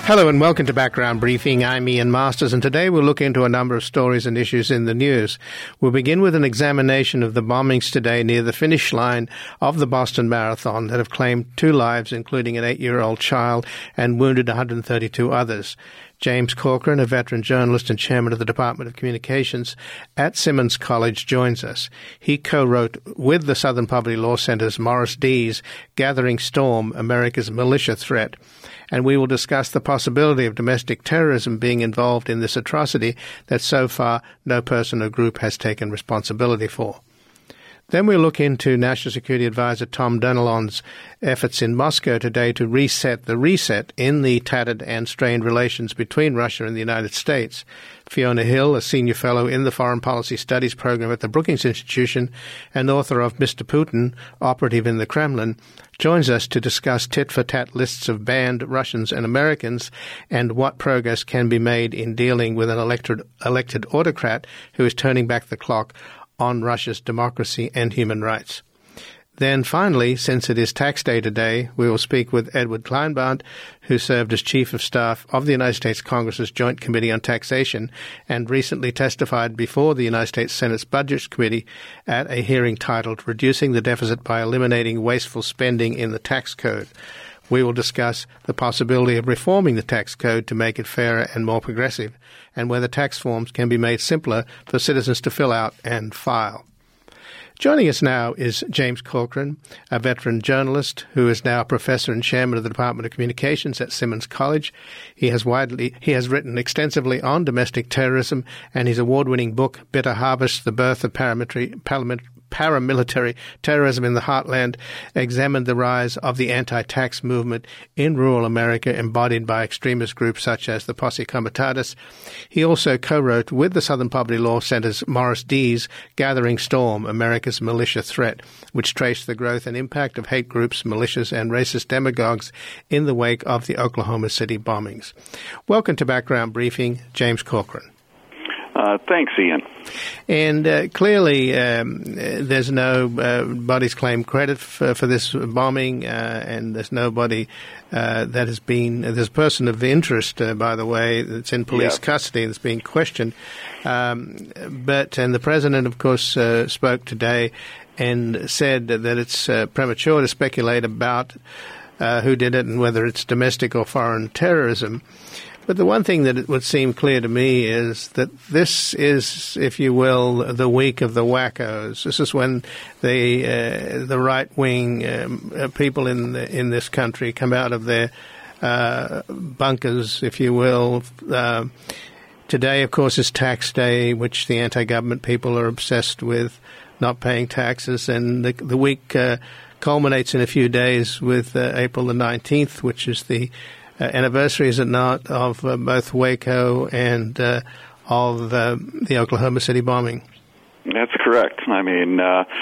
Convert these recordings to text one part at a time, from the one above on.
Hello and welcome to Background Briefing. I'm Ian Masters, and today we'll look into a number of stories and issues in the news. We'll begin with an examination of the bombings today near the finish line of the Boston Marathon that have claimed 2 lives, including an 8-year-old child, and wounded 132 others. James Corcoran, a veteran journalist and chairman of the Department of Communications at Simmons College, joins us. He co-wrote with the Southern Poverty Law Center's Morris Dees, Gathering Storm, America's Militia Threat. And we will discuss the possibility of domestic terrorism being involved in this atrocity that so far no person or group has taken responsibility for. Then we'll look into National Security Advisor Tom Donilon's efforts in Moscow today to reset the reset in the tattered and strained relations between Russia and the United States. Fiona Hill, a senior fellow in the Foreign Policy Studies program at the Brookings Institution and author of Mr. Putin, Operative in the Kremlin, joins us to discuss tit-for-tat lists of banned Russians and Americans and what progress can be made in dealing with an elected autocrat who is turning back the clock on Russia's democracy and human rights. Then finally, since it is tax day today, we will speak with Edward Kleinbart, who served as Chief of Staff of the United States Congress's Joint Committee on Taxation and recently testified before the United States Senate's Budget Committee at a hearing titled Reducing the Deficit by Eliminating Wasteful Spending in the Tax Code. We will discuss the possibility of reforming the tax code to make it fairer and more progressive, and whether tax forms can be made simpler for citizens to fill out and file. Joining us now is James Corcoran, a veteran journalist who is now professor and chairman of the Department of Communications at Simmons College. He has written extensively on domestic terrorism, and his award-winning book, Bitter Harvest, The Birth of Paramilitary Terrorism in the Heartland, examined the rise of the anti-tax movement in rural America embodied by extremist groups such as the Posse Comitatus. He also co-wrote with the Southern Poverty Law Center's Morris Dees, Gathering Storm, America's Militia Threat, which traced the growth and impact of hate groups, militias, and racist demagogues in the wake of the Oklahoma City bombings. Welcome to Background Briefing, James Corcoran. Thanks, Ian. And clearly, there's nobody's claimed credit for this bombing, and there's nobody that has been. There's a person of interest, by the way, that's in police custody that's being questioned. And the president, of course, spoke today and said that it's premature to speculate about who did it and whether it's domestic or foreign terrorism. But the one thing that it would seem clear to me is that this is, if you will, the week of the wackos. This is when the right-wing people in this country come out of their bunkers, if you will. Today, of course, is tax day, which the anti-government people are obsessed with, not paying taxes. And the week culminates in a few days with April the 19th, which is the anniversary, is it not, of both Waco and of the Oklahoma City bombing? That's correct. I mean,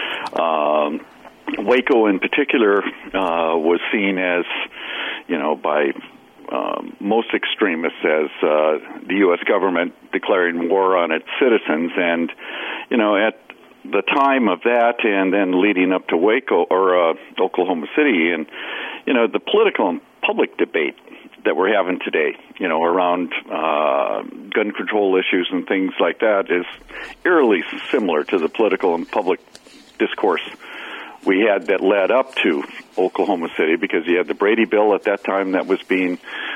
Waco in particular was seen as, by most extremists as the U.S. government declaring war on its citizens. And, at the time of that and then leading up to Waco or Oklahoma City, and, the political and public debate that we're having today, around gun control issues and things like that is eerily similar to the political and public discourse we had that led up to Oklahoma City, because you had the Brady bill at that time that was being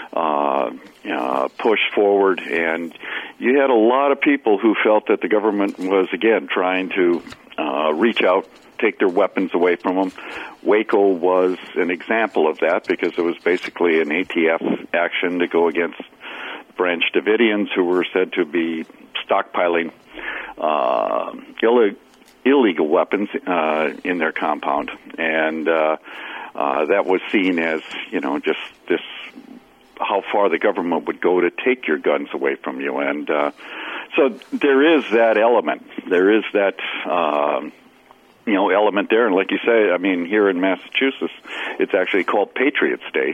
pushed forward, and you had a lot of people who felt that the government was, again, trying to reach out, take their weapons away from them. Waco was an example of that, because it was basically an ATF action to go against Branch Davidians, who were said to be stockpiling illegal weapons in their compound. And that was seen as, just this, how far the government would go to take your guns away from you. And so there is that element. There is that element there. And like you say, I mean, here in Massachusetts, it's actually called Patriots Day,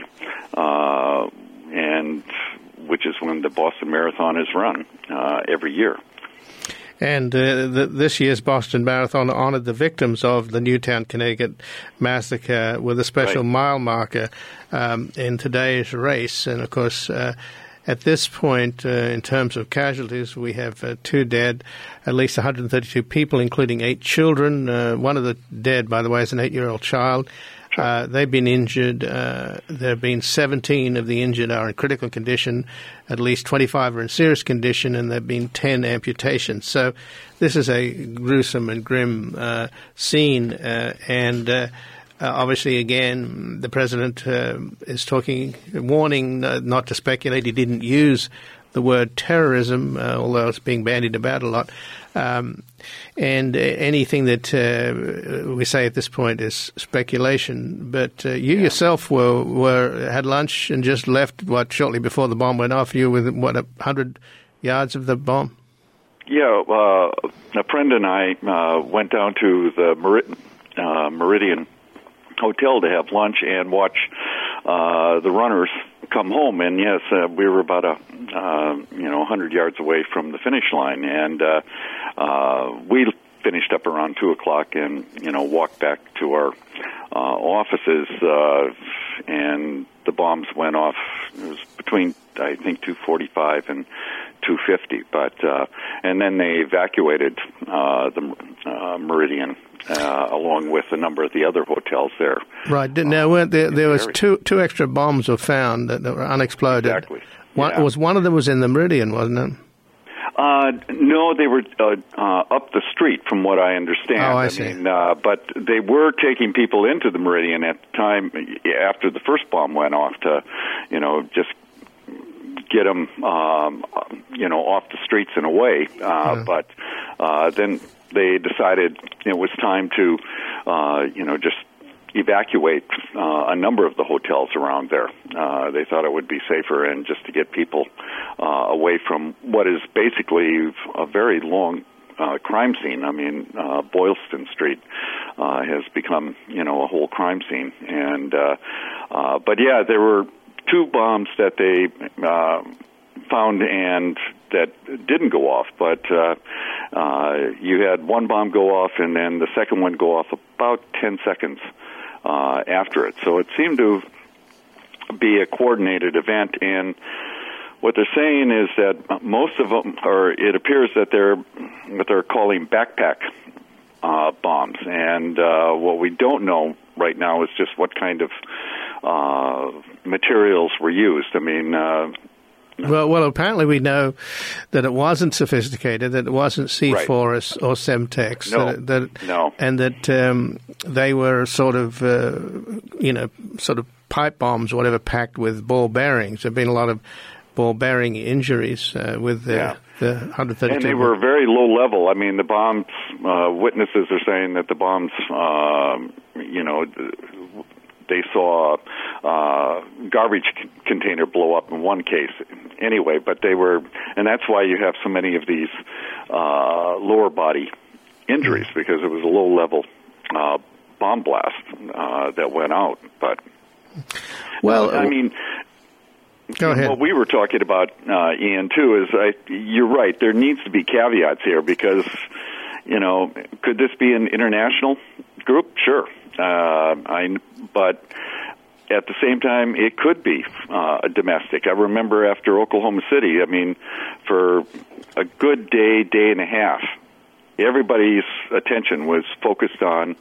and which is when the Boston Marathon is run every year. And this year's Boston Marathon honored the victims of the Newtown, Connecticut massacre with a special mile marker in today's race. And, of course, at this point, in terms of casualties, we have 2 dead, at least 132 people, including 8 children. One of the dead, by the way, is an 8-year-old child. They've been injured. There have been 17 of the injured are in critical condition. At least 25 are in serious condition, and there have been 10 amputations. So this is a gruesome and grim scene. Obviously, again, the president is warning not to speculate. He didn't use the word terrorism, although it's being bandied about a lot. And anything that we say at this point is speculation. But you yourself had lunch and just left, shortly before the bomb went off? You were within, 100 yards of the bomb? Yeah, a friend and I went down to the Meridian Hotel to have lunch and watch the runners come home. And yes, we were about 100 yards away from the finish line, and we finished up around 2:00 and walked back to our offices, and the bombs went off. It was between, I think, 2:45 and 2:50, but and then they evacuated the Meridian along with a number of the other hotels there. Right. Now, weren't there was two extra bombs were found that were unexploded. Exactly. One of them was in the Meridian, wasn't it? No, they were up the street, from what I understand. Oh, I see. But they were taking people into the Meridian at the time after the first bomb went off to, just get them, off the streets and away. But then they decided it was time to, just evacuate a number of the hotels around there. They thought it would be safer, and just to get people away from what is basically a very long crime scene. I mean, Boylston Street has become, a whole crime scene. And but yeah, there were 2 bombs that they found and that didn't go off, but you had one bomb go off and then the second one go off about 10 seconds after it. So it seemed to be a coordinated event, and what they're saying is that most of them, or it appears that they're what they're calling backpack bombs, and what we don't know right now is just what kind of materials were used. I mean, Well, apparently we know that it wasn't sophisticated, that it wasn't C4 or Semtex, and that they were sort of pipe bombs, whatever, packed with ball bearings. There have been a lot of ball bearing injuries with the 132. And they were very low level. I mean, the bombs, witnesses are saying that the bombs, they saw a garbage container blow up in one case anyway, but they were, and that's why you have so many of these lower body injuries, because it was a low level bomb blast that went out. But, I mean, go ahead. What we were talking about, Ian, too, is you're right, there needs to be caveats here, because, could this be an international group? Sure. But at the same time, it could be a domestic. I remember after Oklahoma City, I mean, for a good day and a half, everybody's attention was focused on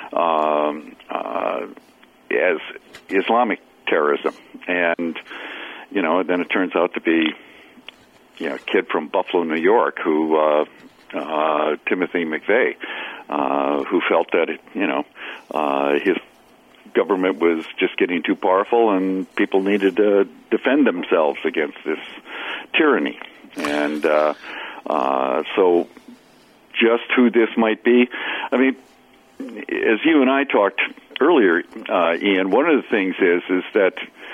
as Islamic terrorism. And, then it turns out to be, a kid from Buffalo, New York, who, Timothy McVeigh, who felt that, his government was just getting too powerful and people needed to defend themselves against this tyranny. And so just who this might be, I mean, as you and I talked earlier, Ian, one of the things is that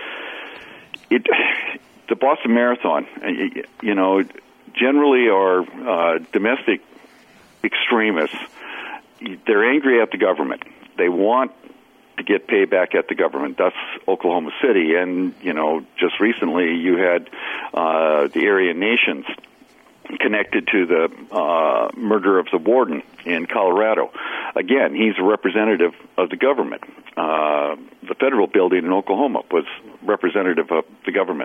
the Boston Marathon, generally are domestic extremists. They're angry at the government. They want to get payback at the government. That's Oklahoma City. And, just recently you had the Aryan Nations connected to the murder of the warden in Colorado. Again, he's a representative of the government. The federal building in Oklahoma was representative of the government.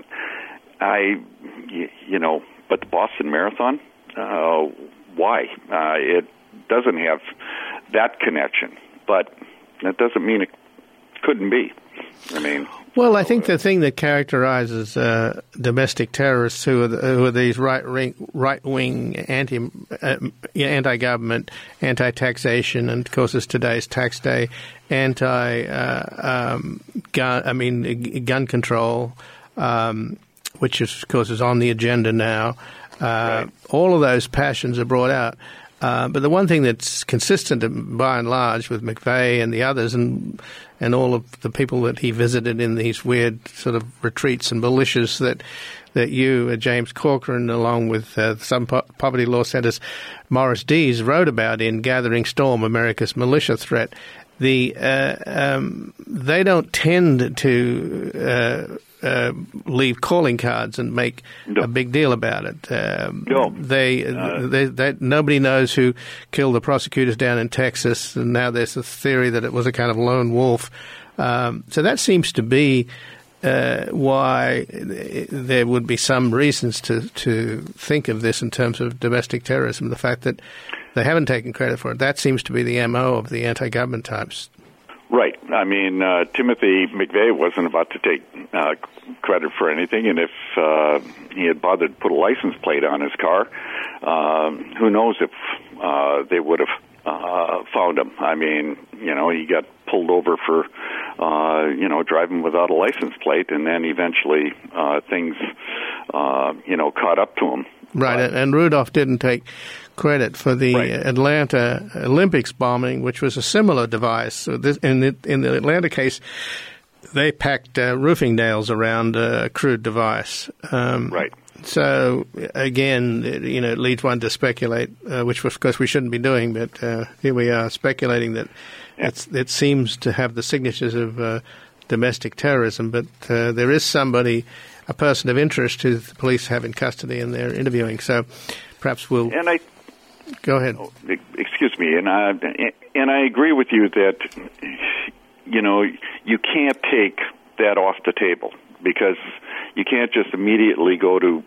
But the Boston Marathon, why? It doesn't have that connection, but that doesn't mean it couldn't be. Well, I think the thing that characterizes domestic terrorists who are these right-wing anti-government, anti-taxation, and of course it's today's tax day, gun control, which of course is on the agenda now. Right. All of those passions are brought out. But the one thing that's consistent by and large with McVeigh and the others and all of the people that he visited in these weird sort of retreats and militias that you, James Corcoran, along with some poverty law centers, Morris Dees, wrote about in Gathering Storm, America's Militia Threat, they don't tend to leave calling cards and make a big deal about it. Nobody knows who killed the prosecutors down in Texas, and now there's this theory that it was a kind of lone wolf. So that seems to be why there would be some reasons to think of this in terms of domestic terrorism, the fact that they haven't taken credit for it. That seems to be the MO of the anti-government types. Right. Timothy McVeigh wasn't about to take credit for anything, and if he had bothered to put a license plate on his car, who knows if they would have found him. He got pulled over for, driving without a license plate, and then eventually things, caught up to him. Right, and Rudolph didn't take credit for the Atlanta Olympics bombing, which was a similar device. So in the Atlanta case, they packed roofing nails around a crude device. Right. So again, it leads one to speculate, which of course we shouldn't be doing, but here we are speculating that it seems to have the signatures of domestic terrorism, but there is somebody, a person of interest who the police have in custody and they're interviewing. So perhaps we'll... Go ahead. Excuse me, and I agree with you that you can't take that off the table because you can't just immediately go to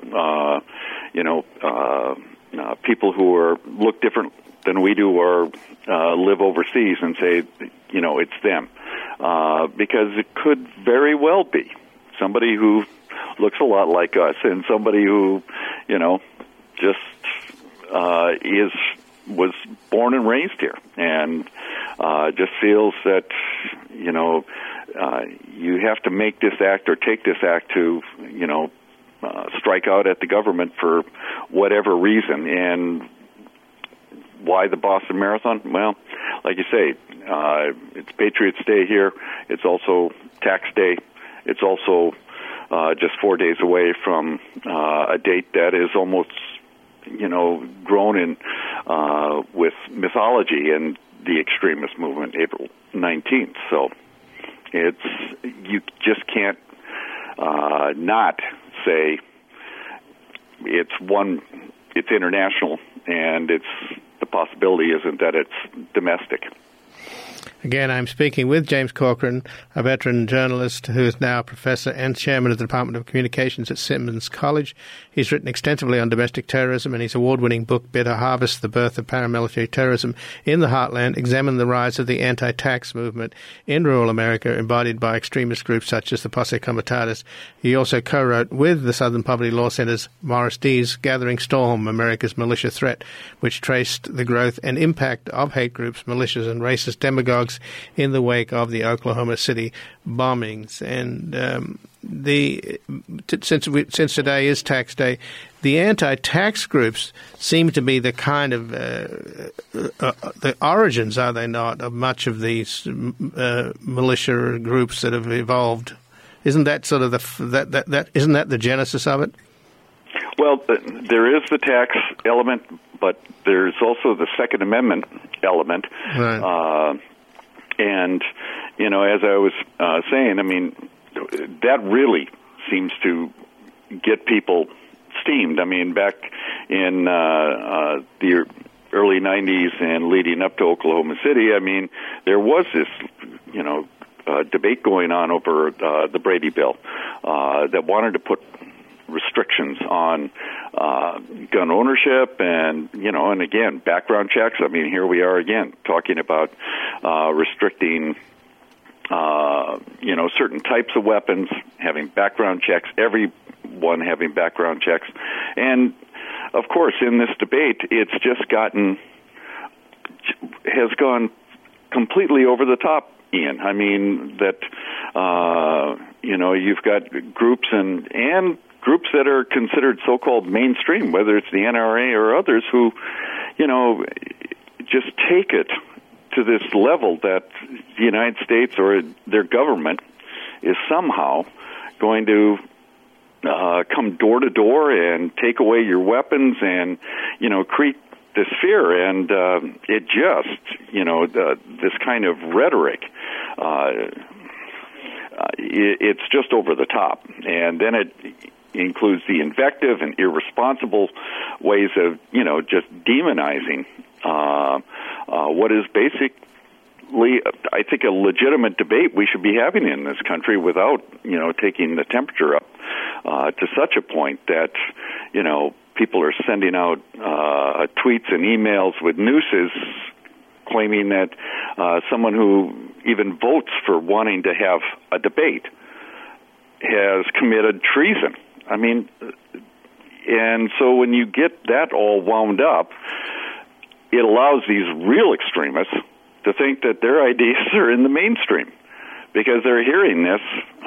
people who look different than we do or live overseas and say it's them because it could very well be somebody who looks a lot like us and somebody who just was born and raised here, and just feels that you have to make this act or take this act to strike out at the government for whatever reason. And why the Boston Marathon? Well, like you say, it's Patriots Day here. It's also tax day. It's also just 4 days away from a date that is almost grown in with mythology and the extremist movement, April 19th. So you just can't not say it's international, and the possibility isn't that it's domestic. Again, I'm speaking with James Corcoran, a veteran journalist who is now a professor and chairman of the Department of Communications at Simmons College. He's written extensively on domestic terrorism, and his award-winning book, Bitter Harvest, The Birth of Paramilitary Terrorism in the Heartland, examined the rise of the anti-tax movement in rural America, embodied by extremist groups such as the Posse Comitatus. He also co-wrote with the Southern Poverty Law Center's Morris Dees, Gathering Storm, America's Militia Threat, which traced the growth and impact of hate groups, militias, and racist demagogues in the wake of the Oklahoma City bombings. And since today is tax day, the anti-tax groups seem to be the kind of the origins, are they not, of much of these militia groups that have evolved? Isn't that sort of isn't that the genesis of it? Well, there is the tax element, but there's also the Second Amendment element. Right. And, as I was saying, that really seems to get people steamed. I mean, back in the early 90s and leading up to Oklahoma City, I mean, there was this, debate going on over the Brady bill that wanted to put restrictions on gun ownership and, and again, background checks. I mean, here we are again talking about restricting, certain types of weapons, having background checks, everyone having background checks. And, of course, in this debate, it's just has gone completely over the top, Ian. I mean, that, you've got groups and groups that are considered so-called mainstream, whether it's the NRA or others, who, just take it to this level that the United States or their government is somehow going to come door to door and take away your weapons and, create this fear. And it just, this kind of rhetoric, it's just over the top. And then it includes the invective and irresponsible ways of, just demonizing what is basically, I think, a legitimate debate we should be having in this country without, taking the temperature up to such a point that, people are sending out tweets and emails with nooses claiming that someone who even votes for wanting to have a debate has committed treason. I mean, and so when you get that all wound up, it allows these real extremists to think that their ideas are in the mainstream because they're hearing this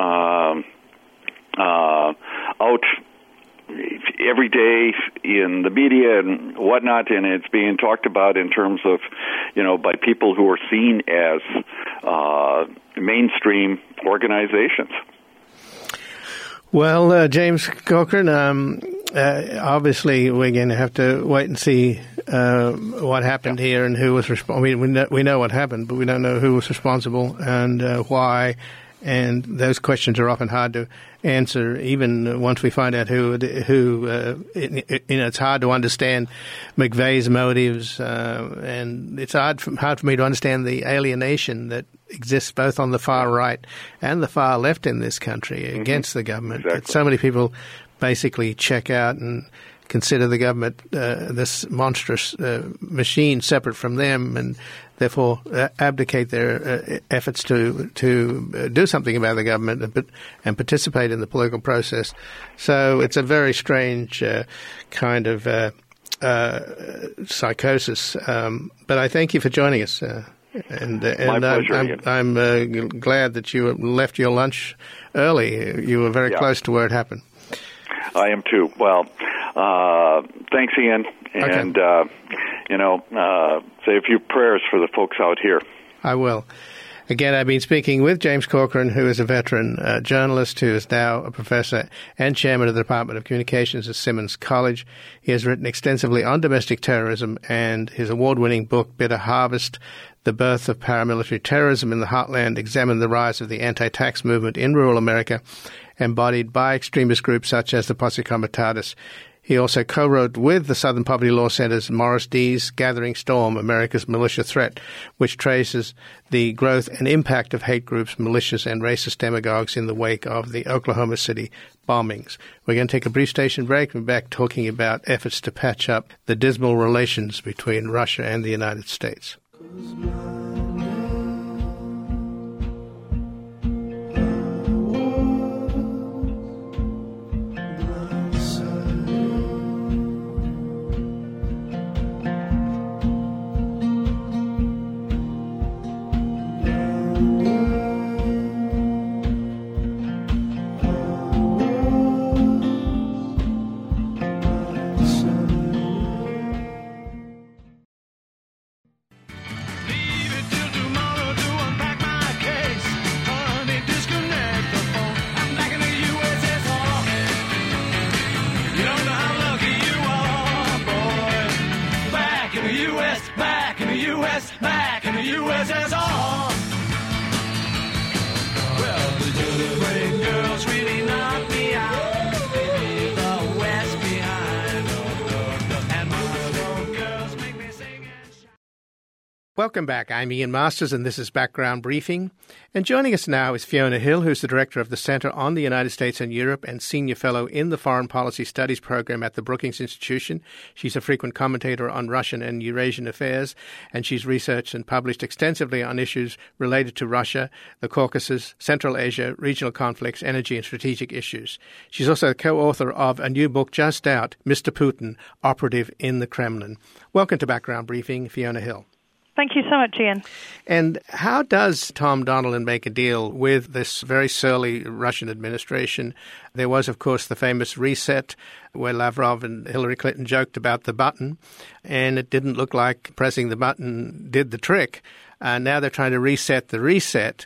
out every day in the media and whatnot, and it's being talked about in terms of, by people who are seen as mainstream organizations. Well, James Corcoran, obviously we're going to have to wait and see what happened here and who was responsible. I mean, we know what happened, but we don't know who was responsible and why. And those questions are often hard to answer, even once we find out who. It's hard to understand McVeigh's motives, and it's hard for me to understand the alienation that exists both on the far right and the far left in this country against the government. Exactly. That so many people basically check out and consider the government this monstrous machine separate from them, and therefore abdicate their efforts to do something about the government and participate in the political process. So it's a very strange kind of psychosis. But I thank you for joining us. And my pleasure. I'm glad that you left your lunch early. You were very close to where it happened. I am too. Well, thanks, Ian. And, say a few prayers for the folks out here. I will. Again, I've been speaking with James Corcoran, who is a veteran journalist who is now a professor and chairman of the Department of Communications at Simmons College. He has written extensively on domestic terrorism, and his award-winning book, Bitter Harvest, The Birth of Paramilitary Terrorism in the Heartland, examined the rise of the anti-tax movement in rural America, embodied by extremist groups such as the Posse Comitatus. He also co-wrote with the Southern Poverty Law Center's Morris Dees' Gathering Storm, America's Militia Threat, which traces the growth and impact of hate groups, militias, and racist demagogues in the wake of the Oklahoma City bombings. We're going to take a brief station break. We're back talking about efforts to patch up the dismal relations between Russia and the United States. Well, the Jolly Green girls really knocked me out. The West behind. Welcome back. I'm Ian Masters, and this is Background Briefing. And joining us now is Fiona Hill, who's the Director of the Centre on the United States and Europe and Senior Fellow in the Foreign Policy Studies Program at the Brookings Institution. She's a frequent commentator on Russian and Eurasian affairs, and she's researched and published extensively on issues related to Russia, the Caucasus, Central Asia, regional conflicts, energy and strategic issues. She's also a co-author of a new book just out, Mr. Putin, Operative in the Kremlin. Welcome to Background Briefing, Fiona Hill. Thank you so much, Ian. And how does Tom Donilon make a deal with this very surly Russian administration? There was, of course, the famous reset where Lavrov and Hillary Clinton joked about the button, and it didn't look like pressing the button did the trick. Now they're trying to reset the reset.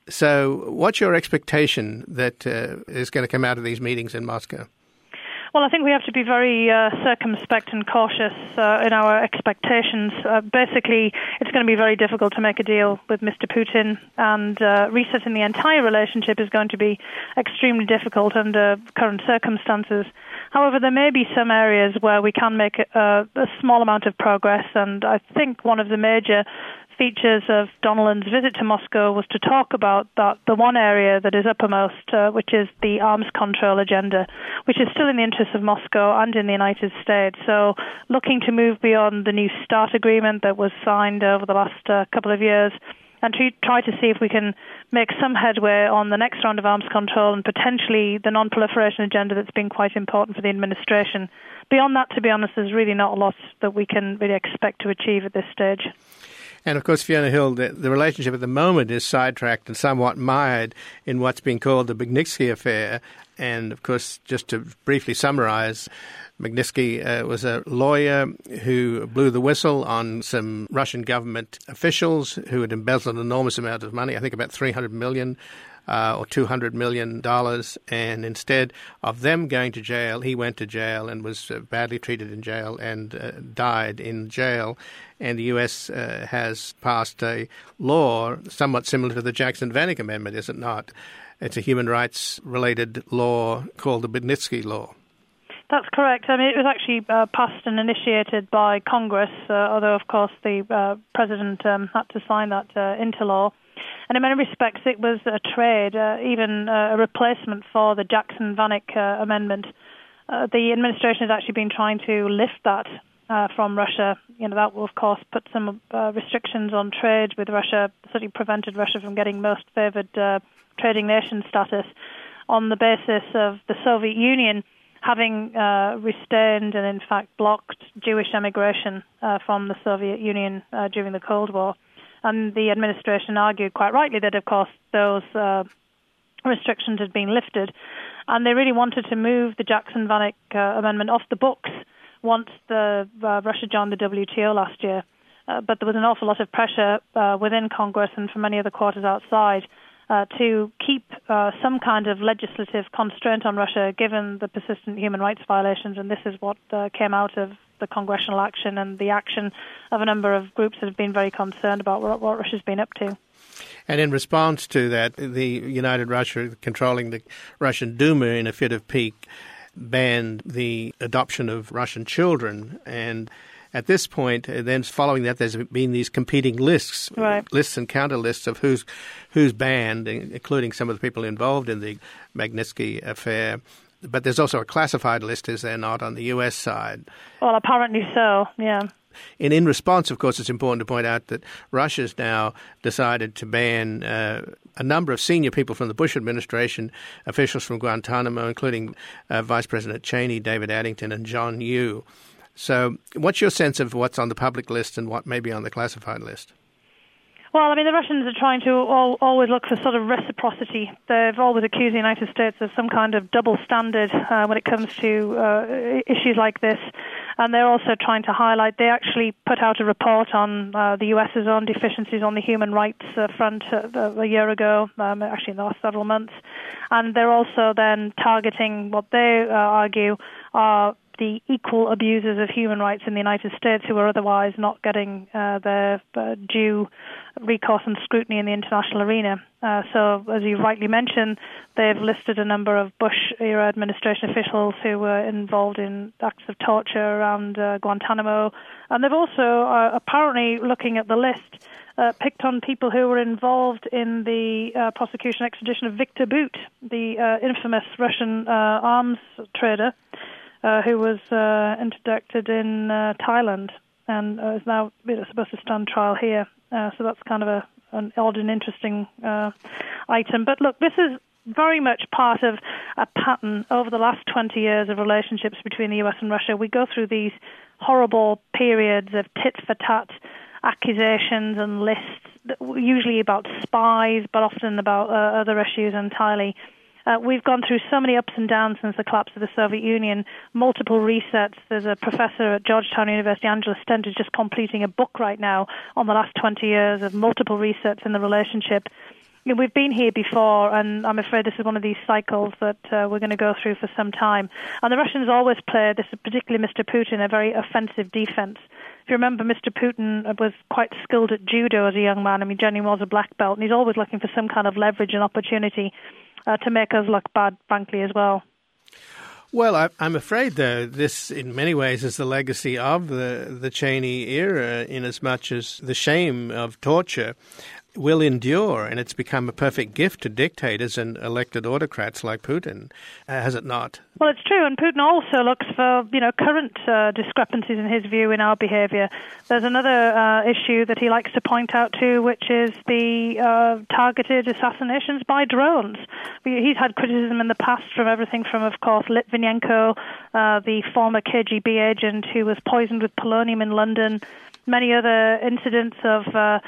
So what's your expectation that is going to come out of these meetings in Moscow? Well, I think we have to be very circumspect and cautious in our expectations. Basically, it's going to be very difficult to make a deal with Mr. Putin, and resetting the entire relationship is going to be extremely difficult under current circumstances. However, there may be some areas where we can make a small amount of progress, and I think one of the major features of Donilon's visit to Moscow was to talk about the one area that is uppermost, which is the arms control agenda, which is still in the interests of Moscow and in the United States. So looking to move beyond the New START agreement that was signed over the last couple of years and to try to see if we can make some headway on the next round of arms control and potentially the non-proliferation agenda that's been quite important for the administration. Beyond that, to be honest, there's really not a lot that we can really expect to achieve at this stage. And, of course, Fiona Hill, the relationship at the moment is sidetracked and somewhat mired in what's being called the Magnitsky affair. And, of course, just to briefly summarize, Magnitsky was a lawyer who blew the whistle on some Russian government officials who had embezzled an enormous amount of money, I think about $300 million or $200 million. And instead of them going to jail, he went to jail and was badly treated in jail and died in jail. And the U.S. has passed a law somewhat similar to the Jackson-Vanik Amendment, is it not? It's a human rights-related law called the Magnitsky Law. That's correct. I mean, it was actually passed and initiated by Congress, although, of course, the president had to sign that into law. And in many respects, it was a trade, even a replacement for the Jackson-Vanik Amendment. The administration has actually been trying to lift that from Russia. You know, that will, of course, put some restrictions on trade with Russia, certainly prevented Russia from getting most favored trading nation status on the basis of the Soviet Union having restrained and, in fact, blocked Jewish emigration from the Soviet Union during the Cold War. And the administration argued quite rightly that, of course, those restrictions had been lifted. And they really wanted to move the Jackson-Vanik Amendment off the books once Russia joined the WTO last year. But there was an awful lot of pressure within Congress and from many other quarters outside to keep some kind of legislative constraint on Russia given the persistent human rights violations. And this is what came out of the congressional action and the action of a number of groups that have been very concerned about what Russia's been up to. And in response to that, the United Russia, controlling the Russian Duma in a fit of pique, banned the adoption of Russian children. And at this point, then following that, there's been these competing lists, right, lists and counter lists of who's banned, including some of the people involved in the Magnitsky affair. But there's also a classified list, is there not, on the U.S. side? Well, apparently so, yeah. And in response, of course, it's important to point out that Russia's now decided to ban a number of senior people from the Bush administration, officials from Guantanamo, including Vice President Cheney, David Addington, and John Yoo. So what's your sense of what's on the public list and what may be on the classified list? Well, I mean, the Russians are trying to always look for sort of reciprocity. They've always accused the United States of some kind of double standard when it comes to issues like this. And they're also trying to highlight, they actually put out a report on the U.S.'s own deficiencies on the human rights front a year ago, actually in the last several months. And they're also then targeting what they argue are the equal abusers of human rights in the United States who are otherwise not getting their due recourse and scrutiny in the international arena. So, as you rightly mentioned, they've listed a number of Bush-era administration officials who were involved in acts of torture around Guantanamo. And they've also, apparently looking at the list, picked on people who were involved in the prosecution and extradition of Viktor Bout, the infamous Russian arms trader who was interdicted in Thailand and is now supposed to stand trial here. So that's kind of an odd and interesting item. But look, this is very much part of a pattern over the last 20 years of relationships between the US and Russia. We go through these horrible periods of tit-for-tat accusations and lists, usually about spies, but often about other issues entirely. We've gone through so many ups and downs since the collapse of the Soviet Union, multiple resets. There's a professor at Georgetown University, Angela Stent, who's just completing a book right now on the last 20 years of multiple resets in the relationship. We've been here before, and I'm afraid this is one of these cycles that we're going to go through for some time. And the Russians always play, this particularly Mr. Putin, a very offensive defense. If you remember, Mr. Putin was quite skilled at judo as a young man. I mean, Jenny was a black belt, and he's always looking for some kind of leverage and opportunity to make us look bad, frankly, as well. Well, I'm afraid, though, this in many ways is the legacy of the Cheney era, in as much as the shame of torture will endure, and it's become a perfect gift to dictators and elected autocrats like Putin, has it not? Well, it's true, and Putin also looks for, current discrepancies in his view in our behaviour. There's another issue that he likes to point out too, which is the targeted assassinations by drones. He's had criticism in the past from everything from, of course, Litvinenko, the former KGB agent who was poisoned with polonium in London, many other incidents of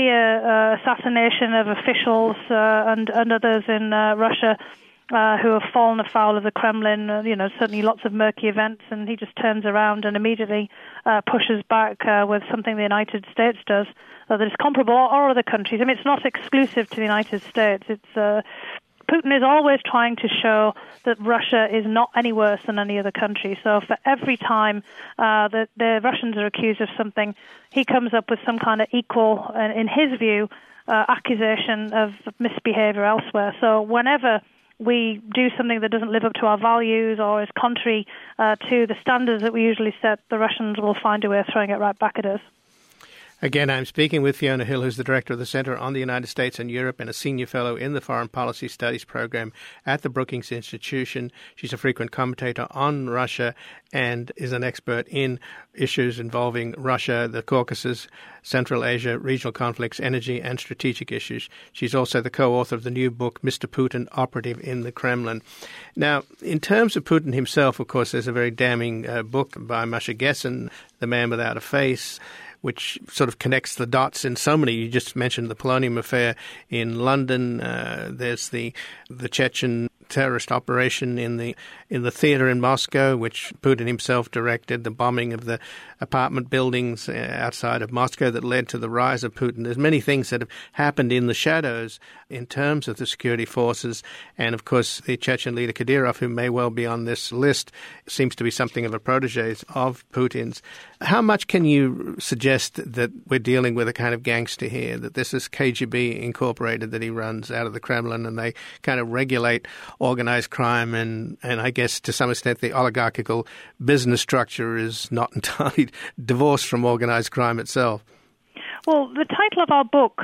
clear assassination of officials and others in Russia who have fallen afoul of the Kremlin. Certainly lots of murky events, and he just turns around and immediately pushes back with something the United States does that is comparable, or other countries. I mean, it's not exclusive to the United States. It's Putin is always trying to show that Russia is not any worse than any other country. So for every time that the Russians are accused of something, he comes up with some kind of equal, in his view, accusation of misbehavior elsewhere. So whenever we do something that doesn't live up to our values or is contrary to the standards that we usually set, the Russians will find a way of throwing it right back at us. Again, I'm speaking with Fiona Hill, who's the director of the Center on the United States and Europe and a senior fellow in the Foreign Policy Studies program at the Brookings Institution. She's a frequent commentator on Russia and is an expert in issues involving Russia, the Caucasus, Central Asia, regional conflicts, energy, and strategic issues. She's also the co-author of the new book, Mr. Putin, Operative in the Kremlin. Now, in terms of Putin himself, of course, there's a very damning book by Masha Gessen, The Man Without a Face, which sort of connects the dots in so many. You just mentioned the polonium affair in London. There's the Chechen terrorist operation in the theater in Moscow, which Putin himself directed, the bombing of the apartment buildings outside of Moscow that led to the rise of Putin. There's many things that have happened in the shadows in terms of the security forces. And, of course, the Chechen leader Kadyrov, who may well be on this list, seems to be something of a protege of Putin's. How much can you suggest that we're dealing with a kind of gangster here, that this is KGB Incorporated that he runs out of the Kremlin, and they kind of regulate organized crime, and I guess to some extent the oligarchical business structure is not entirely divorced from organized crime itself? Well, the title of our book,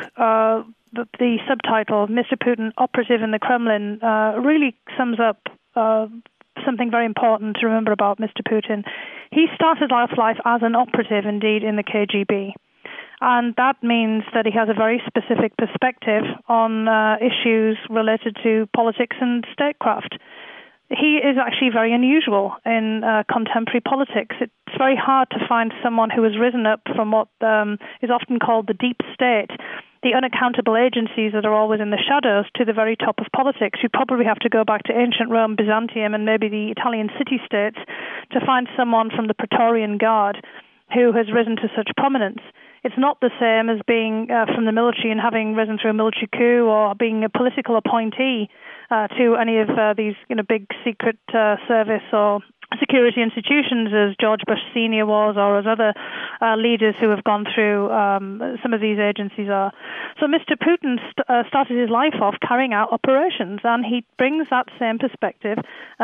the subtitle, Mr. Putin, Operative in the Kremlin, really sums up something very important to remember about Mr. Putin. He started life as an operative, indeed, in the KGB. And that means that he has a very specific perspective on issues related to politics and statecraft. He is actually very unusual in contemporary politics. It's very hard to find someone who has risen up from what is often called the deep state, the unaccountable agencies that are always in the shadows, to the very top of politics. You probably have to go back to ancient Rome, Byzantium, and maybe the Italian city-states to find someone from the Praetorian Guard who has risen to such prominence. It's not the same as being from the military and having risen through a military coup, or being a political appointee to any of these big secret service or security institutions, as George Bush Sr. was, or as other leaders who have gone through some of these agencies are. So Mr. Putin started his life off carrying out operations, and he brings that same perspective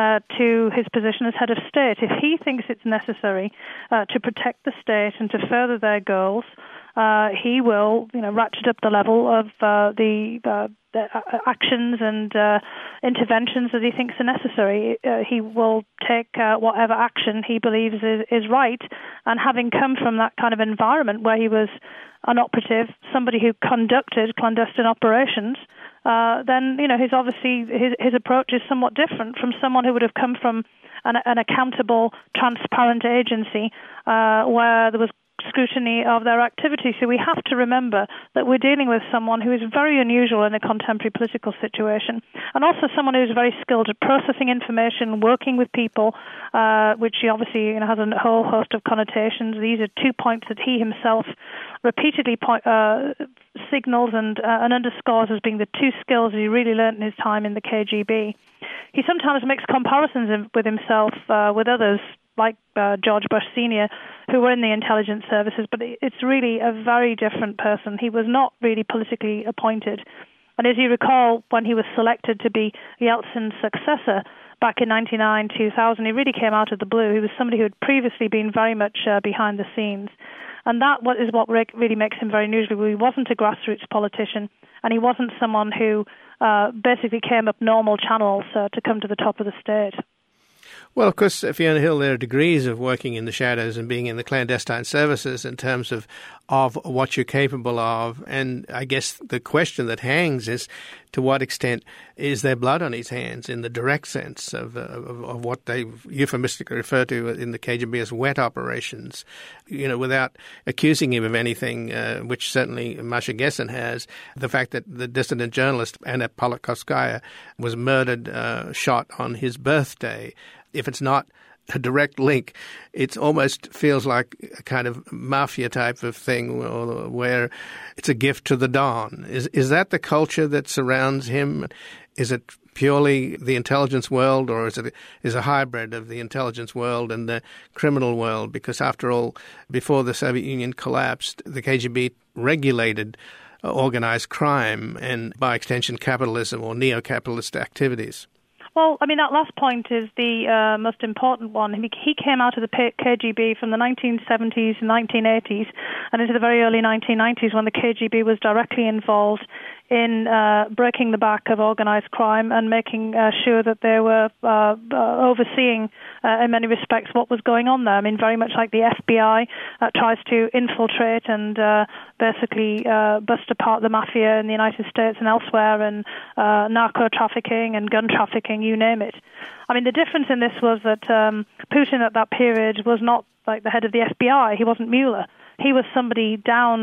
to his position as head of state. If he thinks it's necessary to protect the state and to further their goals, he will, ratchet up the level of the actions and interventions that he thinks are necessary. He will take whatever action he believes is right. And having come from that kind of environment where he was an operative, somebody who conducted clandestine operations, then his approach is somewhat different from someone who would have come from an accountable, transparent agency where there was scrutiny of their activity. So we have to remember that we're dealing with someone who is very unusual in a contemporary political situation, and also someone who is very skilled at processing information, working with people, which obviously has a whole host of connotations. These are 2 points that he himself repeatedly signals and underscores as being the 2 skills he really learned in his time in the KGB. He sometimes makes comparisons with himself with others, like George Bush Sr., who were in the intelligence services, but it's really a very different person. He was not really politically appointed. And as you recall, when he was selected to be Yeltsin's successor back in 1999-2000, he really came out of the blue. He was somebody who had previously been very much behind the scenes. And that is what really makes him very unusual. He wasn't a grassroots politician, and he wasn't someone who basically came up normal channels to come to the top of the state. Well, of course, Fiona Hill, there are degrees of working in the shadows and being in the clandestine services in terms of what you're capable of. And I guess the question that hangs is, to what extent is there blood on his hands in the direct sense of what they euphemistically refer to in the KGB as wet operations, without accusing him of anything, which certainly Masha Gessen has. The fact that the dissident journalist Anna Politkovskaya was murdered, shot on his birthday. If it's not a direct link, it almost feels like a kind of mafia type of thing where it's a gift to the Don. Is that the culture that surrounds him? Is it purely the intelligence world, or is it a hybrid of the intelligence world and the criminal world? Because after all, before the Soviet Union collapsed, the KGB regulated organized crime and, by extension, capitalism or neo-capitalist activities. Well, that last point is the most important one. He came out of the KGB from the 1970s and 1980s and into the very early 1990s, when the KGB was directly involved in breaking the back of organized crime and making sure that they were overseeing, in many respects, what was going on there. Very much like the FBI tries to infiltrate and basically bust apart the mafia in the United States and elsewhere, and narco-trafficking and gun trafficking, you name it. The difference in this was that Putin at that period was not like the head of the FBI. He wasn't Mueller. He was somebody down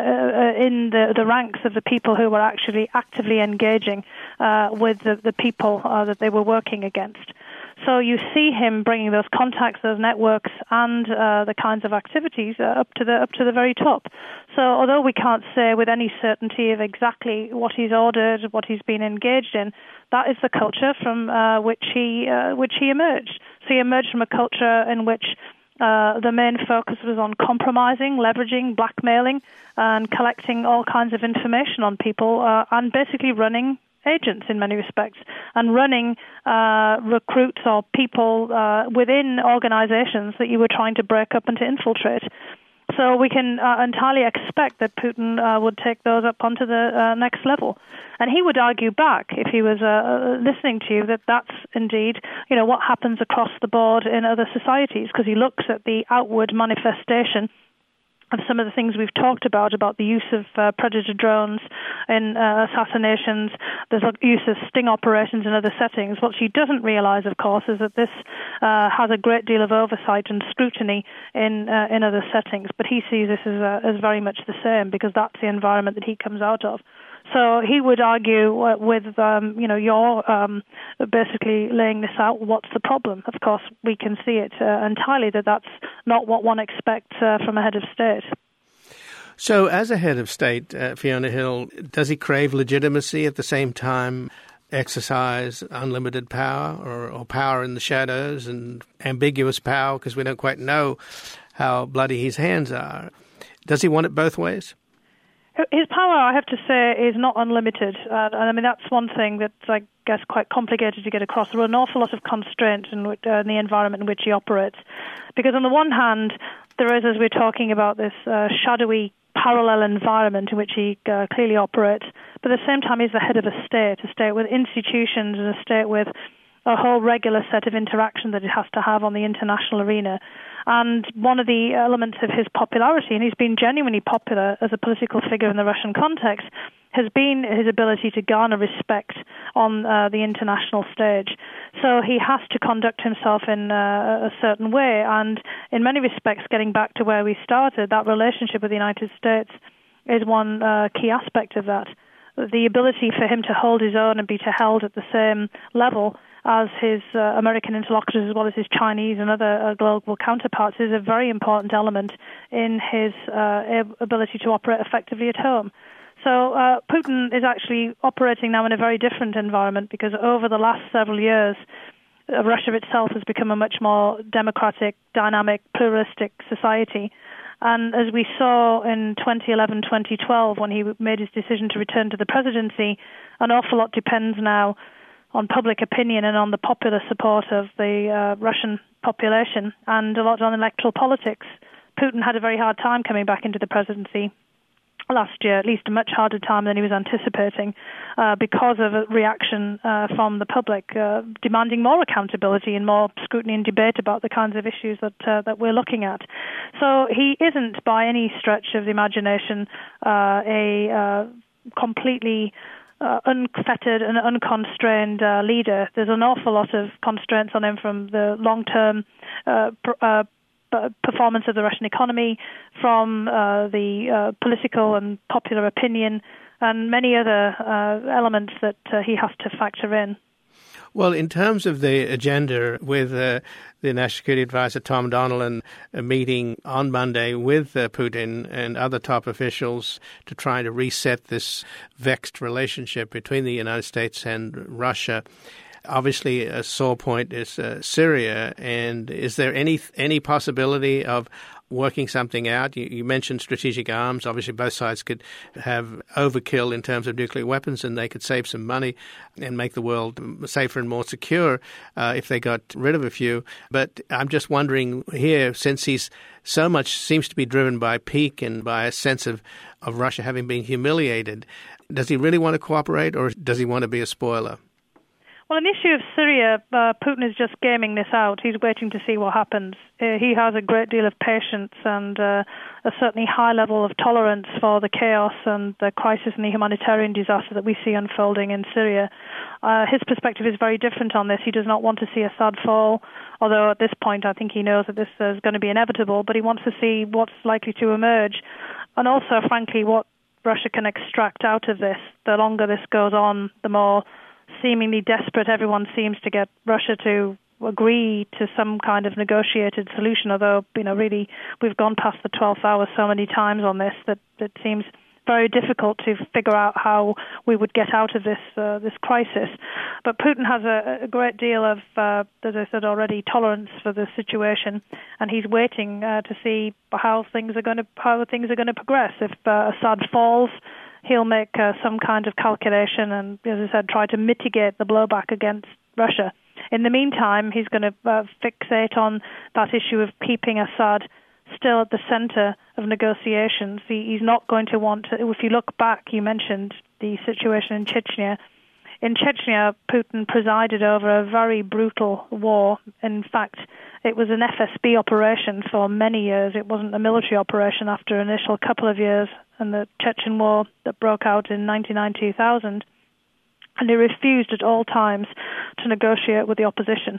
in the ranks of the people who were actually actively engaging with the people that they were working against. So you see him bringing those contacts, those networks, and the kinds of activities up to the very top. So although we can't say with any certainty of exactly what he's ordered, what he's been engaged in, that is the culture from which he emerged. So he emerged from a culture in which the main focus was on compromising, leveraging, blackmailing, and collecting all kinds of information on people, and basically running agents in many respects, and running recruits or people within organizations that you were trying to break up and to infiltrate. So we can entirely expect that Putin would take those up onto the next level. And he would argue back, if he was listening to you, that that's indeed, what happens across the board in other societies, because he looks at the outward manifestation of some of the things we've talked about the use of predator drones in assassinations, there's use of sting operations in other settings. What she doesn't realize, of course, is that this has a great deal of oversight and scrutiny in other settings. But he sees this as very much the same, because that's the environment that he comes out of. So he would argue with, you're basically laying this out. What's the problem? Of course, we can see it entirely that that's not what one expects from a head of state. So as a head of state, Fiona Hill, does he crave legitimacy at the same time exercise unlimited power or power in the shadows and ambiguous power, because we don't quite know how bloody his hands are. Does he want it both ways? His power, I have to say, is not unlimited. And I mean, that's one thing that's, I guess, quite complicated to get across. There are an awful lot of constraints in the environment in which he operates. Because on the one hand, there is, as we're talking about, this shadowy parallel environment in which he clearly operates. But at the same time, he's the head of a state with institutions and a state with a whole regular set of interactions that it has to have on the international arena. And one of the elements of his popularity, and he's been genuinely popular as a political figure in the Russian context, has been his ability to garner respect on the international stage. So he has to conduct himself in a certain way. And in many respects, getting back to where we started, that relationship with the United States is one key aspect of that. The ability for him to hold his own and be held at the same level as his American interlocutors as well as his Chinese and other global counterparts is a very important element in his ability to operate effectively at home. So Putin is actually operating now in a very different environment because over the last several years, Russia itself has become a much more democratic, dynamic, pluralistic society. And as we saw in 2011-2012, when he made his decision to return to the presidency, an awful lot depends now on public opinion and on the popular support of the Russian population, and a lot on electoral politics. Putin had a very hard time coming back into the presidency last year, at least a much harder time than he was anticipating, because of a reaction from the public demanding more accountability and more scrutiny and debate about the kinds of issues that we're looking at. So he isn't, by any stretch of the imagination, a completely unfettered and unconstrained leader. There's an awful lot of constraints on him from the long-term performance of the Russian economy, from the political and popular opinion, and many other elements that he has to factor in. Well, in terms of the agenda with the National Security Advisor Tom Donilon meeting on Monday with Putin and other top officials to try to reset this vexed relationship between the United States and Russia, obviously a sore point is Syria. And is there any possibility of working something out? You mentioned strategic arms. Obviously, both sides could have overkill in terms of nuclear weapons, and they could save some money and make the world safer and more secure if they got rid of a few. But I'm just wondering here, since he's so much seems to be driven by pique and by a sense of Russia having been humiliated, does he really want to cooperate, or does he want to be a spoiler? Well, on the issue of Syria, Putin is just gaming this out. He's waiting to see what happens. He has a great deal of patience and a certainly high level of tolerance for the chaos and the crisis and the humanitarian disaster that we see unfolding in Syria. His perspective is very different on this. He does not want to see Assad fall, although at this point I think he knows that this is going to be inevitable, but he wants to see what's likely to emerge, and also, frankly, what Russia can extract out of this. The longer this goes on, the more seemingly desperate everyone seems to get Russia to agree to some kind of negotiated solution, although, really we've gone past the 12th hour so many times on this that it seems very difficult to figure out how we would get out of this crisis. But Putin has a great deal of, as I said already, tolerance for the situation, and he's waiting to see how things are going to progress. If Assad falls, he'll make some kind of calculation and, as I said, try to mitigate the blowback against Russia. In the meantime, he's going to fixate on that issue of keeping Assad still at the center of negotiations. He's not going to want to, if you look back, you mentioned the situation in Chechnya. In Chechnya, Putin presided over a very brutal war. In fact, it was an FSB operation for many years. It wasn't a military operation after an initial couple of years and the Chechen War that broke out in 1999-2000. And he refused at all times to negotiate with the opposition.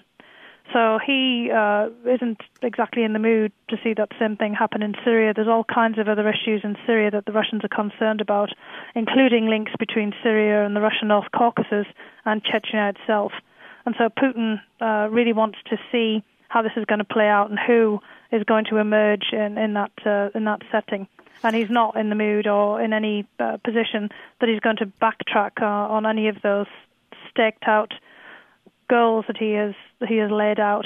So he isn't exactly in the mood to see that same thing happen in Syria. There's all kinds of other issues in Syria that the Russians are concerned about, including links between Syria and the Russian North Caucasus and Chechnya itself. And so Putin really wants to see how this is going to play out and who is going to emerge in that setting. And he's not in the mood or in any position that he's going to backtrack on any of those staked out goals that he has laid out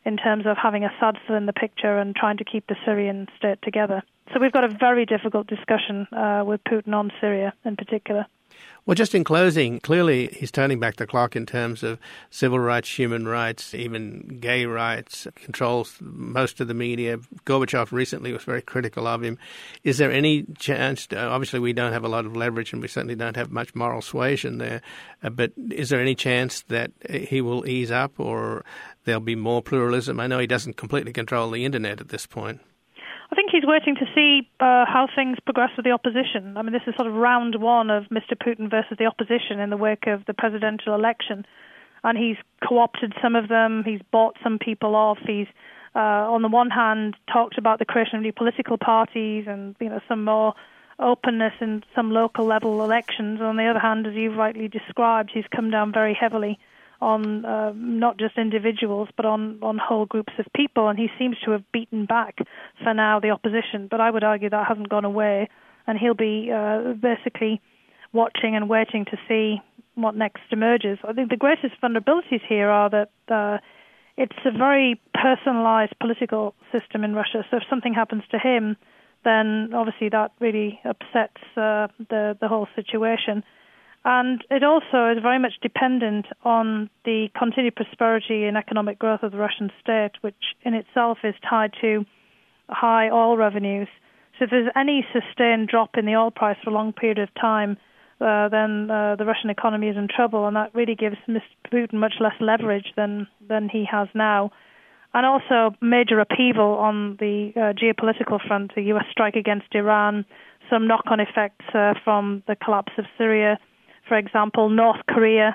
in terms of having Assad still in the picture and trying to keep the Syrian state together. So we've got a very difficult discussion with Putin on Syria in particular. Well, just in closing, clearly he's turning back the clock in terms of civil rights, human rights, even gay rights, controls most of the media. Gorbachev recently was very critical of him. Is there any chance, obviously we don't have a lot of leverage and we certainly don't have much moral suasion there, but is there any chance that he will ease up or there'll be more pluralism? I know he doesn't completely control the internet at this point. I think he's waiting to see how things progress with the opposition. I mean, this is sort of round one of Mr. Putin versus the opposition in the wake of the presidential election. And he's co-opted some of them. He's bought some people off. He's, on the one hand, talked about the creation of new political parties and, some more openness in some local level elections. On the other hand, as you've rightly described, he's come down very heavily on not just individuals, but on whole groups of people, and he seems to have beaten back, for now, the opposition. But I would argue that hasn't gone away, and he'll be basically watching and waiting to see what next emerges. I think the greatest vulnerabilities here are that it's a very personalized political system in Russia, so if something happens to him, then obviously that really upsets the whole situation. And it also is very much dependent on the continued prosperity and economic growth of the Russian state, which in itself is tied to high oil revenues. So if there's any sustained drop in the oil price for a long period of time, then the Russian economy is in trouble, and that really gives Mr. Putin much less leverage than he has now. And also major upheaval on the geopolitical front, the U.S. strike against Iran, some knock-on effects from the collapse of Syria. For example, North Korea,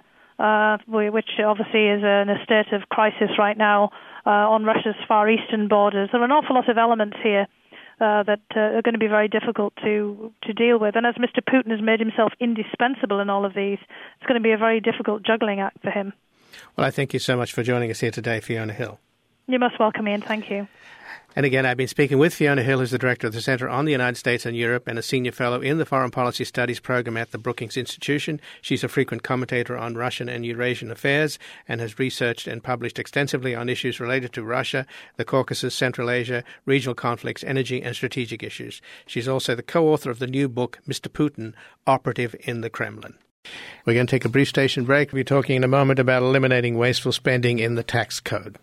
which obviously is in a state of crisis right now on Russia's far eastern borders. There are an awful lot of elements here that are going to be very difficult to deal with. And as Mr. Putin has made himself indispensable in all of these, it's going to be a very difficult juggling act for him. Well, I thank you so much for joining us here today, Fiona Hill. You're most welcome, Ian. Thank you. And again, I've been speaking with Fiona Hill, who's the director of the Centre on the United States and Europe and a senior fellow in the Foreign Policy Studies program at the Brookings Institution. She's a frequent commentator on Russian and Eurasian affairs and has researched and published extensively on issues related to Russia, the Caucasus, Central Asia, regional conflicts, energy and strategic issues. She's also the co-author of the new book, Mr. Putin, Operative in the Kremlin. We're going to take a brief station break. We'll be talking in a moment about eliminating wasteful spending in the tax code.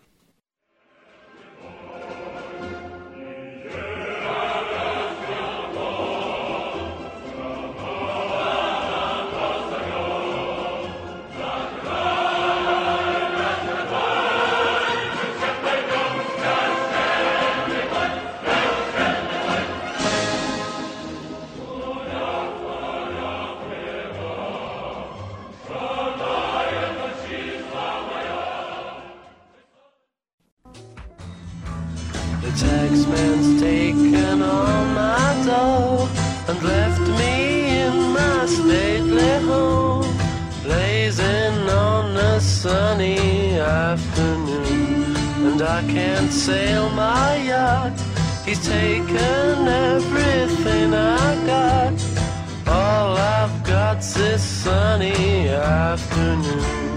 Taxman's taken all my dough and left me in my stately home, blazing on a sunny afternoon. And I can't sail my yacht, he's taken everything I got. All I've got's this sunny afternoon.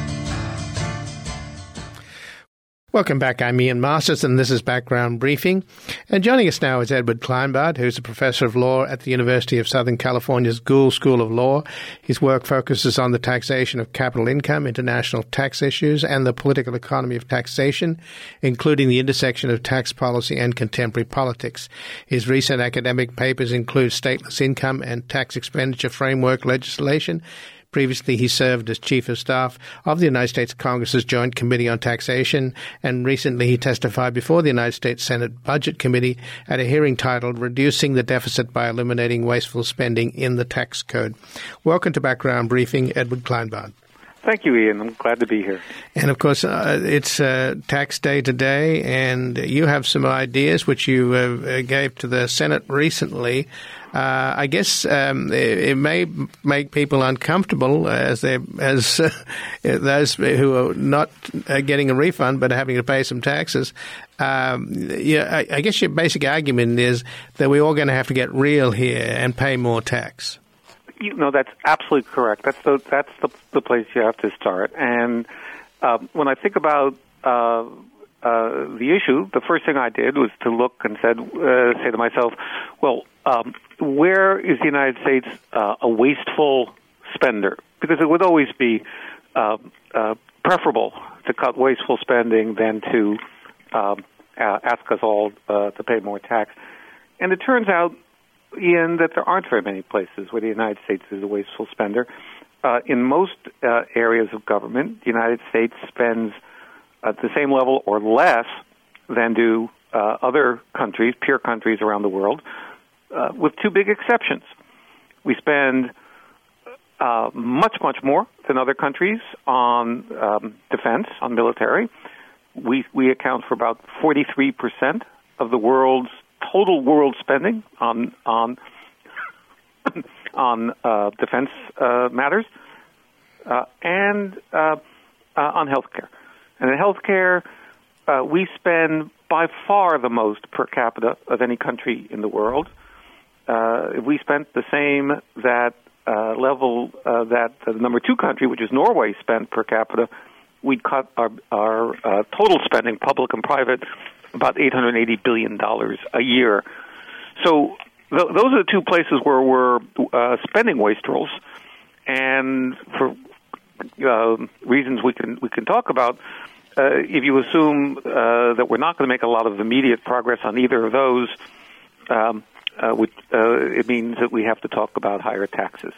Welcome back. I'm Ian Masters, and this is Background Briefing. And joining us now is Edward Kleinbard, who's a professor of law at the University of Southern California's Gould School of Law. His work focuses on the taxation of capital income, international tax issues, and the political economy of taxation, including the intersection of tax policy and contemporary politics. His recent academic papers include stateless income and tax expenditure framework legislation. Previously, he served as Chief of Staff of the United States Congress's Joint Committee on Taxation, and recently he testified before the United States Senate Budget Committee at a hearing titled Reducing the Deficit by Eliminating Wasteful Spending in the Tax Code. Welcome to Background Briefing, Edward Kleinbard. Thank you, Ian. I'm glad to be here. And, of course, it's tax day today, and you have some ideas which you gave to the Senate recently. I guess it may make people uncomfortable as those who are not getting a refund but are having to pay some taxes. I guess your basic argument is that we're all going to have to get real here and pay more tax. That's absolutely correct. That's the place you have to start. And when I think about the issue, the first thing I did was to look and say to myself, well, where is the United States a wasteful spender? Because it would always be preferable to cut wasteful spending than to ask us all to pay more tax. And it turns out, Ian, that there aren't very many places where the United States is a wasteful spender. In most areas of government, the United States spends at the same level or less than do other countries, peer countries around the world, with two big exceptions. We spend much, much more than other countries on defense, on military. We account for about 43% of the world's total world spending on defense matters, and on healthcare. And in healthcare, we spend by far the most per capita of any country in the world. If we spent the same level that the number two country, which is Norway, spent per capita, we'd cut our total spending, public and private, about $880 billion a year. So those are the two places where we're spending wastrels, and for reasons we can talk about, if you assume that we're not going to make a lot of immediate progress on either of those, it means that we have to talk about higher taxes.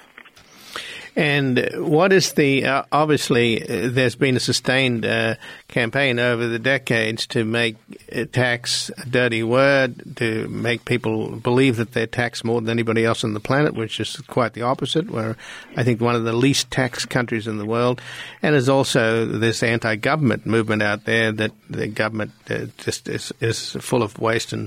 And what is obviously there's been a sustained campaign over the decades to make tax a dirty word, to make people believe that they're taxed more than anybody else on the planet, which is quite the opposite. We're, I think, one of the least taxed countries in the world. And there's also this anti-government movement out there that the government just is full of waste and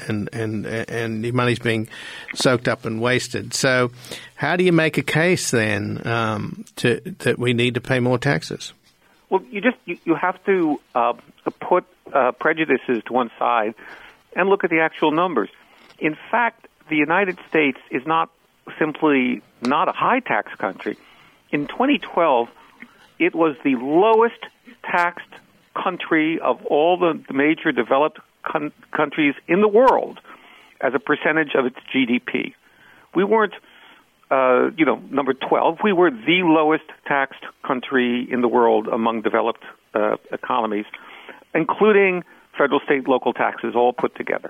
the money's being soaked up and wasted. So how do you make a case then that we need to pay more taxes? Well, you have to put prejudices to one side and look at the actual numbers. In fact, the United States is not simply not a high tax country. In 2012, it was the lowest taxed country of all the major developed countries in the world as a percentage of its GDP. We weren't number 12. We were the lowest taxed country in the world among developed economies, including federal, state, local taxes all put together.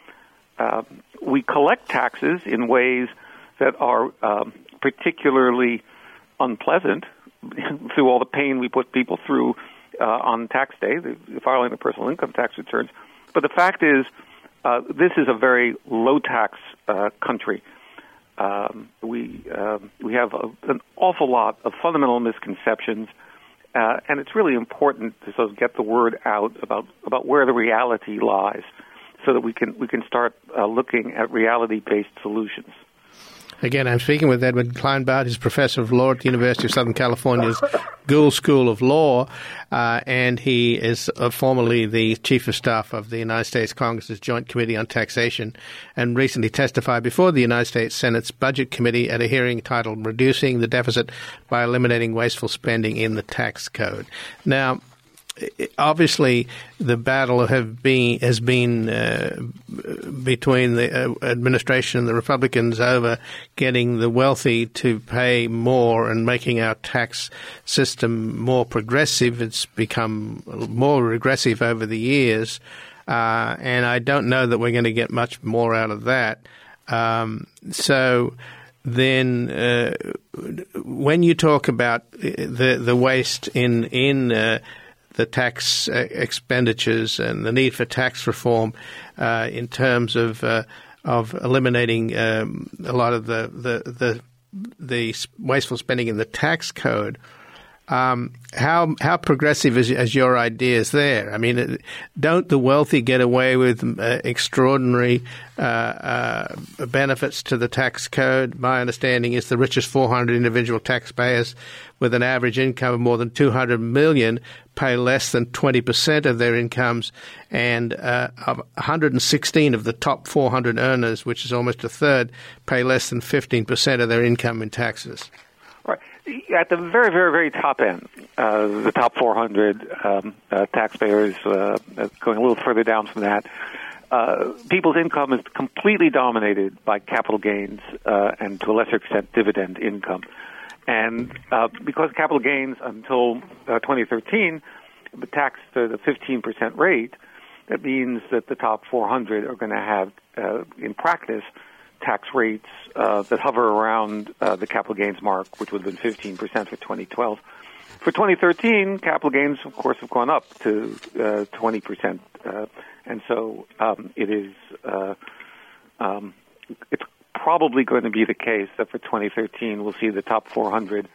We collect taxes in ways that are particularly unpleasant through all the pain we put people through on tax day, filing the personal income tax returns. But the fact is, this is a very low tax country. We have an awful lot of fundamental misconceptions, and it's really important to sort of get the word out about where the reality lies, so that we can start looking at reality-based solutions. Again, I'm speaking with Edward Kleinbart. He's professor of law at the University of Southern California's Gould School of Law, and he is formerly the chief of staff of the United States Congress's Joint Committee on Taxation, and recently testified before the United States Senate's Budget Committee at a hearing titled "Reducing the Deficit by Eliminating Wasteful Spending in the Tax Code." Now, obviously, the battle has been between the administration and the Republicans over getting the wealthy to pay more and making our tax system more progressive. It's become more regressive over the years, and I don't know that we're going to get much more out of that. So then, when you talk about the waste in the tax expenditures and the need for tax reform in terms of eliminating a lot of the wasteful spending in the tax code. How progressive is your ideas there? I mean, don't the wealthy get away with extraordinary benefits to the tax code? My understanding is the richest 400 individual taxpayers with an average income of more than $200 million pay less than 20% of their incomes, and 116 of the top 400 earners, which is almost a third, pay less than 15% of their income in taxes. Right. At the very, very, very top end, the top 400 taxpayers, going a little further down from that, people's income is completely dominated by capital gains and, to a lesser extent, dividend income. And because capital gains until 2013 were taxed at a 15% rate, that means that the top 400 are going to have, in practice, tax rates that hover around the capital gains mark, which would have been 15% for 2012. For 2013, capital gains, of course, have gone up to 20%, and so it is. It's probably going to be the case that for 2013 we'll see the top 400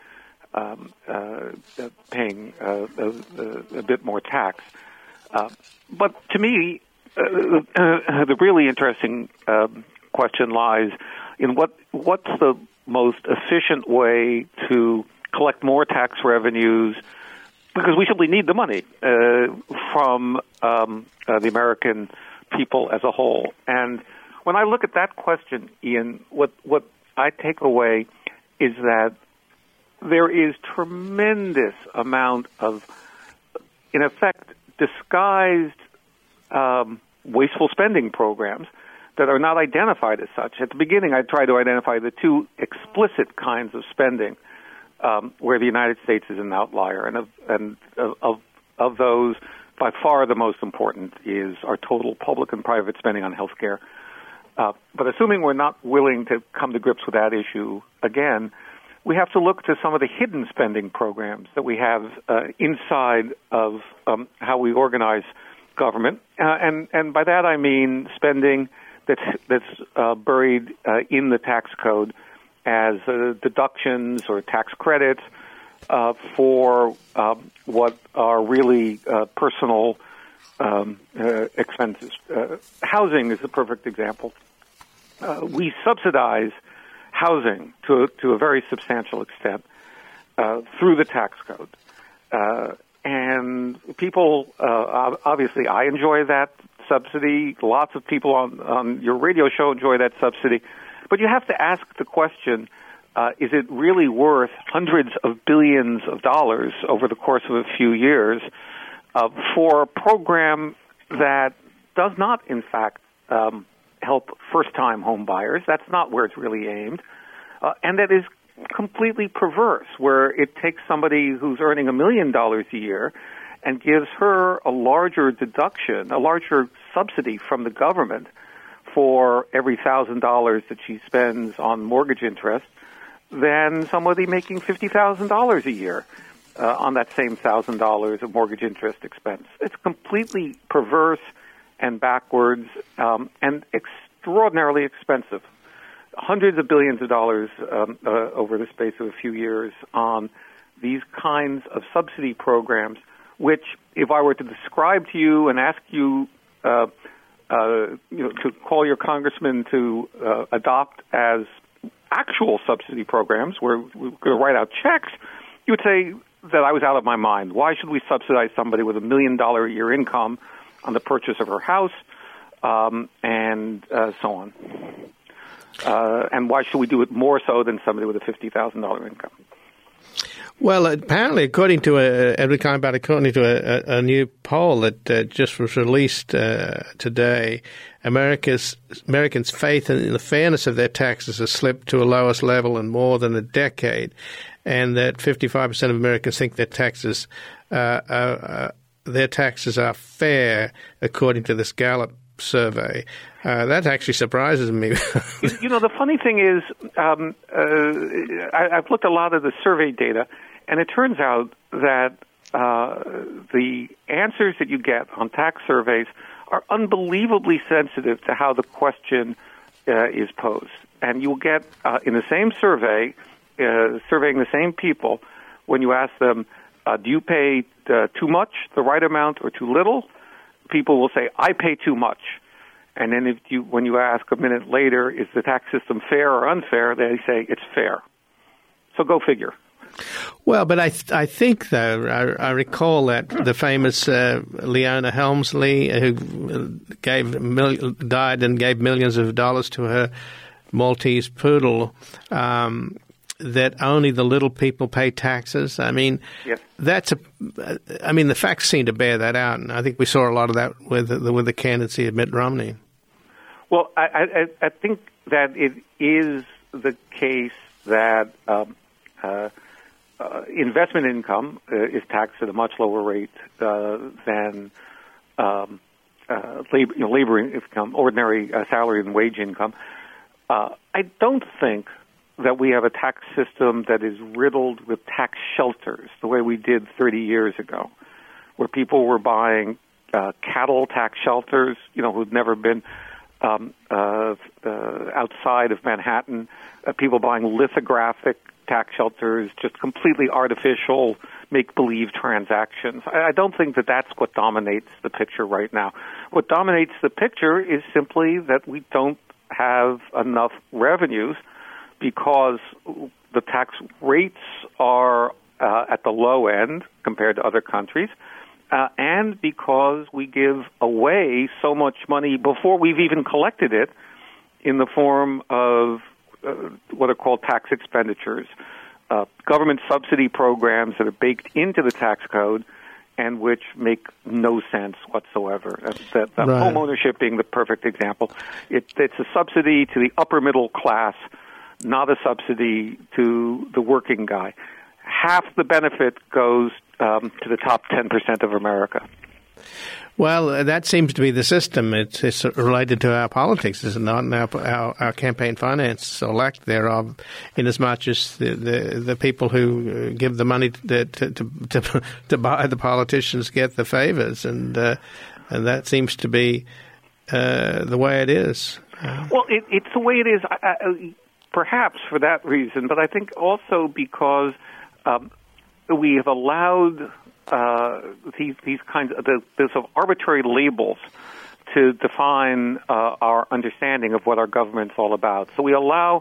paying a bit more tax. But to me, the really interesting question lies in what's the most efficient way to collect more tax revenues, because we simply need the money from the American people as a whole. And when I look at that question, Ian, what I take away is that there is tremendous amount of, in effect, disguised wasteful spending programs that are not identified as such. At the beginning, I tried to identify the two explicit kinds of spending where the United States is an outlier, and of those, by far the most important is our total public and private spending on health care. But assuming we're not willing to come to grips with that issue again, we have to look to some of the hidden spending programs that we have inside of how we organize government, and by that I mean spending that's buried in the tax code as deductions or tax credits for what are really personal expenses. Housing is the perfect example. We subsidize housing to a very substantial extent through the tax code. And people, obviously, I enjoy that subsidy. Lots of people on your radio show enjoy that subsidy. But you have to ask the question, is it really worth hundreds of billions of dollars over the course of a few years for a program that does not, in fact, help first-time home buyers? That's not where it's really aimed. And that is completely perverse, where it takes somebody who's earning $1 million a year and gives her a larger deduction, a larger subsidy from the government for every $1,000 that she spends on mortgage interest than somebody making $50,000 a year on that same $1,000 of mortgage interest expense. It's completely perverse and backwards and extraordinarily expensive. Hundreds of billions of dollars over the space of a few years on these kinds of subsidy programs, which, if I were to describe to you and ask you, to call your congressman to adopt as actual subsidy programs, where we're going to write out checks, you would say that I was out of my mind. Why should we subsidize somebody with $1 million a year income on the purchase of her house, and so on? And why should we do it more so than somebody with a $50,000 income? Well, apparently, according to a new poll that just was released today, Americans' faith in the fairness of their taxes has slipped to a lowest level in more than a decade, and that 55% of Americans think their taxes are fair, according to this Gallup survey. That actually surprises me. The funny thing is, I've looked at a lot of the survey data, and it turns out that the answers that you get on tax surveys are unbelievably sensitive to how the question is posed. And you'll get, in the same survey, surveying the same people, when you ask them, do you pay too much, the right amount, or too little? People will say, I pay too much. And then when you ask a minute later, is the tax system fair or unfair, they say it's fair. So go figure. Well, but I think, though, I recall that the famous Leona Helmsley, who died and gave millions of dollars to her Maltese poodle, that only the little people pay taxes. I mean, yes. The facts seem to bear that out, and I think we saw a lot of that with the candidacy of Mitt Romney. Well, I think that it is the case that investment income is taxed at a much lower rate than labor income, ordinary salary and wage income. I don't think that we have a tax system that is riddled with tax shelters the way we did 30 years ago, where people were buying cattle tax shelters, who'd never been outside of Manhattan, people buying lithographic tax shelters, just completely artificial, make-believe transactions. I don't think that that's what dominates the picture right now. What dominates the picture is simply that we don't have enough revenues because the tax rates are at the low end compared to other countries, and because we give away so much money before we've even collected it in the form of what are called tax expenditures, government subsidy programs that are baked into the tax code and which make no sense whatsoever. Right. Home ownership being the perfect example. It's a subsidy to the upper middle class, not a subsidy to the working guy. Half the benefit goes to the top 10% of America. Well, that seems to be the system. It's related to our politics, is it not? And our campaign finance or lack thereof, in as much as the people who give the money to buy the politicians get the favors, and that seems to be the way it is. Well, it's the way it is, perhaps for that reason, but I think also because we have allowed these kinds of those arbitrary labels to define our understanding of what our government's all about. So we allow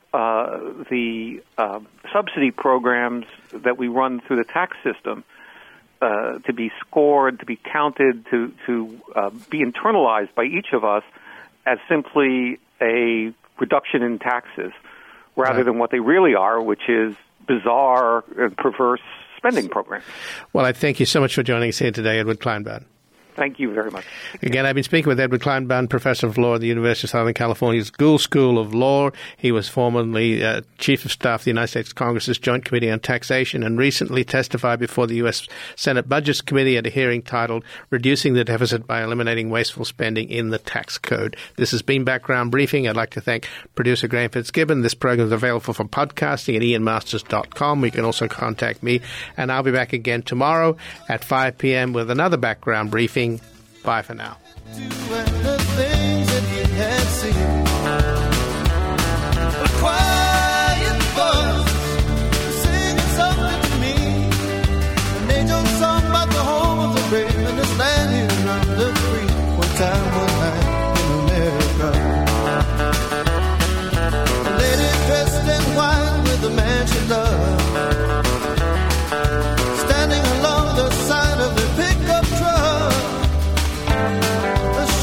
the subsidy programs that we run through the tax system to be scored, to be counted, to be internalized by each of us as simply a reduction in taxes, rather than what they really are, which is bizarre and perverse spending program. Well, I thank you so much for joining us here today, Edward Kleinbard. Thank you very much. Again, I've been speaking with Edward Kleinbard, Professor of Law at the University of Southern California's Gould School of Law. He was formerly Chief of Staff of the United States Congress's Joint Committee on Taxation and recently testified before the U.S. Senate Budgets Committee at a hearing titled Reducing the Deficit by Eliminating Wasteful Spending in the Tax Code. This has been Background Briefing. I'd like to thank producer Graham Fitzgibbon. This program is available for podcasting at ianmasters.com. You can also contact me, and I'll be back again tomorrow at 5 p.m. with another Background Briefing. Bye for now.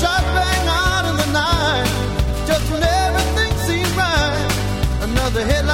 The headline